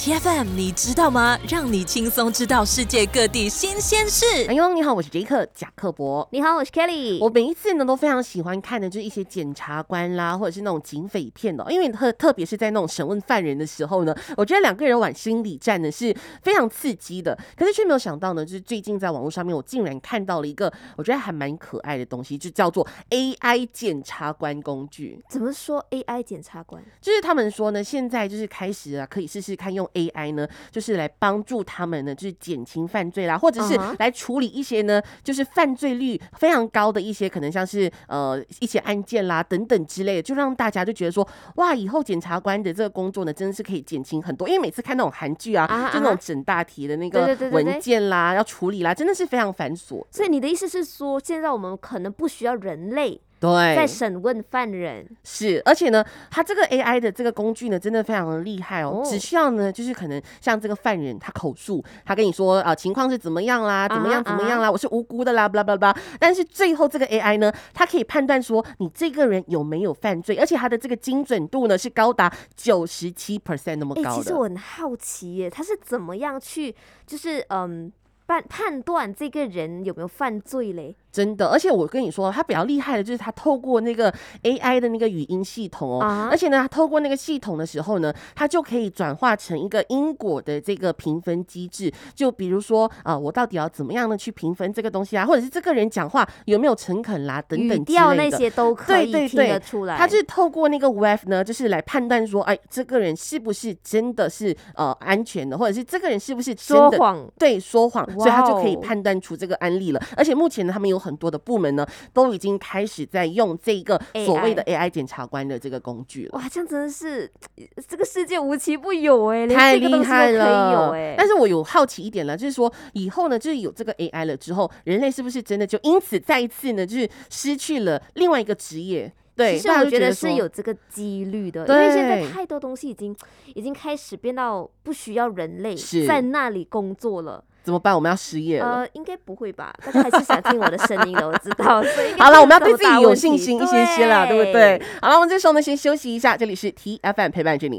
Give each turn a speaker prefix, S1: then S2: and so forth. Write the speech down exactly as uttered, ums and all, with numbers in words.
S1: T F M 你知道吗？让你轻松知道世界各地新鲜事。
S2: 哎呦，你好，我是杰克贾克伯。
S3: 你好，我是 Kelly。
S2: 我每一次呢都非常喜欢看的，就是一些检察官啦，或者是那种警匪片的，因为特特别是在那种审问犯人的时候呢，我觉得两个人玩心理战呢是非常刺激的。可是却没有想到呢，就是最近在网络上面，我竟然看到了一个我觉得还蛮可爱的东西，就叫做 A I 检察官工具。
S3: 怎么说 A I 检察官？
S2: 就是他们说呢，现在就是开始啊，可以试试看用 A I 呢，就是来帮助他们呢，就是减轻犯罪啦，或者是来处理一些呢，就是犯罪率非常高的一些，可能像是呃一些案件啦等等之类的，就让大家就觉得说，哇，以后检察官的这个工作呢，真的是可以减轻很多。因为每次看那种韩剧啊，啊就那种整大题的那个文件啦，要处理啦，真的是非常繁琐。
S3: 所以你的意思是说，现在我们可能不需要人类？
S2: 对，
S3: 在审问犯人
S2: 是，而且呢，他这个 A I 的这个工具呢，真的非常的厉害哦。哦只需要呢，就是可能像这个犯人，他口述，他跟你说啊、呃，情况是怎么样啦，怎么样怎么样啦，啊、我是无辜的啦，巴拉巴拉。但是最后这个 A I 呢，它可以判断说你这个人有没有犯罪，而且它的这个精准度呢是高达九十七 percent 那么高的。
S3: 欸、其实我很好奇耶，他是怎么样去，就是嗯。判判断这个人有没有犯罪嘞？
S2: 真的，而且我跟你说，他比较厉害的就是他透过那个 A I 的那个语音系统哦， uh-huh. 而且呢，他透过那个系统的时候呢，他就可以转化成一个因果的这个评分机制。就比如说啊、呃，我到底要怎么样的去评分这个东西啊，或者是这个人讲话有没有诚恳啦，等等之类的，语
S3: 调那些都可以听得出来。
S2: 他就是透过那个 W A V 呢，就是来判断说，哎，这个人是不是真的是呃安全的，或者是这个人是不是真的
S3: 说谎？
S2: 对，说谎，所以他就可以判断出这个案例了。而且目前呢，他们有很多的部门呢，都已经开始在用这个所谓的 A I 检察官的这个工具了。
S3: 哇，这样真的是这个世界无奇不有哎、欸，
S2: 太厉害了！
S3: 哎、欸。
S2: 但是我有好奇一点了，就是说以后呢，就是有这个 A I 了之后，人类是不是真的就因此再一次呢，就是失去了另外一个职业？对，
S3: 其实我觉得是有这个几率的，因为现在太多东西已经已经开始变到不需要人类在那里工作了。
S2: 怎么办？我们要失业了？
S3: 呃，应该不会吧？大家还是想听我的声音的，我知道。所以
S2: 好了，我们要对自己有信心一些些啦，对不对？好了，我们这时候呢，先休息一下。这里是 T F M 陪伴着你。